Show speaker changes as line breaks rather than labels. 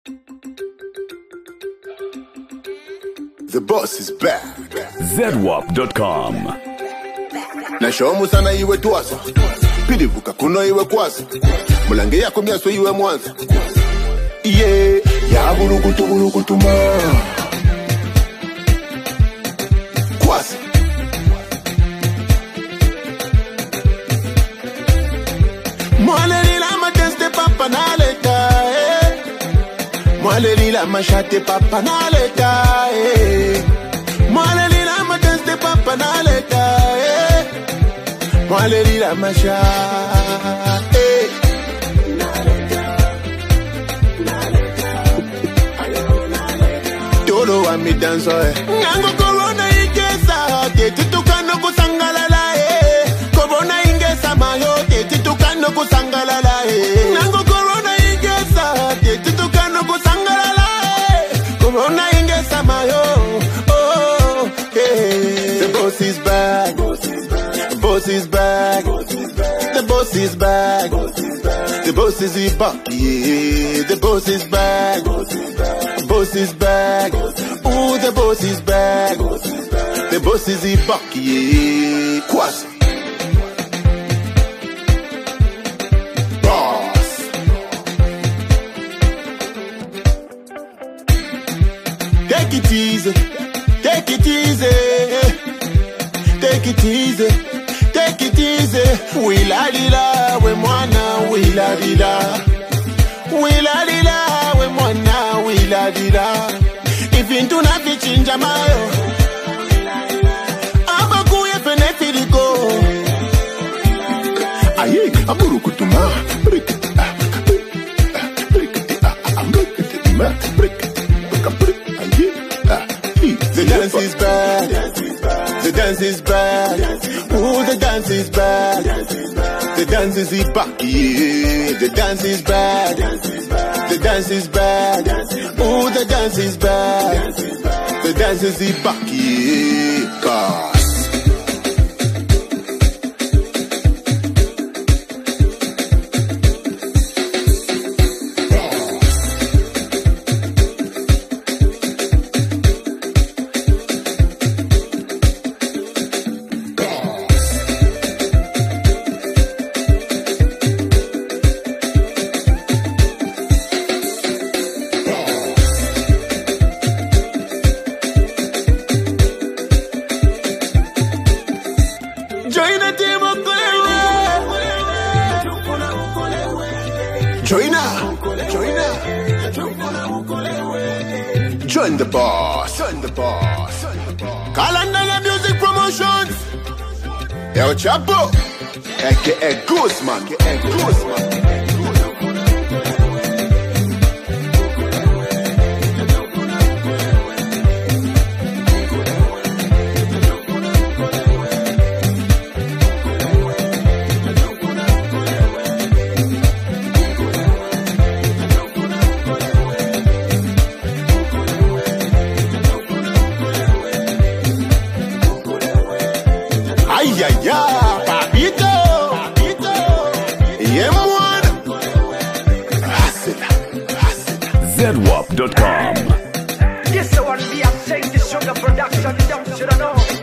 The boss is back.
ZWAP.com.
Nashomu sana iwe tuasa, pidivuka kuno iwe kwasa, mulange yako miaso iwe mwanza. Yeah, ya bulukutu ma kwasa. Mwale lila mateste papa naleta, mwale lila machate papa naleta, mwale lila mateste papa naleta, mwale lila machate. Todo wa mi danso Nango corona ingesa Tetukano kusangalala Corona ingesa mayo Tetukano kusangalala Nango corona ingesa Tetukano kusangalala Corona ingesa mayo. Oh, hey. The boss is back. The boss is back. The boss is back. The boss is back. Yeah, the boss is back. The boss is back. Ooh, the boss is back. The boss is back. Yeah, Kwasi. Boss. Take it easy. Take it easy. Take it easy. Take it easy. Wila lila we mwana wila lila. Wila lila we mwana wila lila. If into na fichinja mayo abakuye penefiriko. Aye, aburu kutuma. The dance is back. The dance is back. Ooh, the dance is back. The dance is back. Yeah, the dance is back. The dance is back. Ooh, the dance is back. The dance is back. Yeah, God. Join the team of Join the boss. Join the boss. Kalanda Music Promotions. El Chapo. A.K.A. Gooseman. Papito.
ZWAP.com.
Yes, I want to be a take the sugar production, you don't should know.